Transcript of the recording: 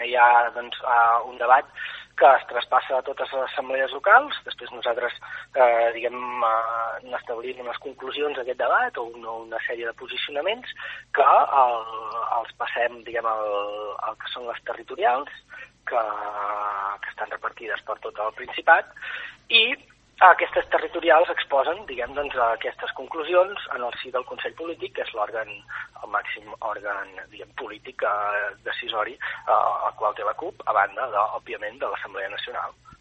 primer hi ha doncs, un debat que es traspassa a totes les assemblees locals, després nosaltres n'establim unes conclusions d'aquest debat o una sèrie de posicionaments que els passem al que són les territorials, que estan repartides per tot el Principat, i aquestes territorials exposen aquestes conclusions en el si del Consell Polític, que és el màxim òrgan polític decisori al qual té la CUP, a banda, òbviament, de l'Assemblea Nacional.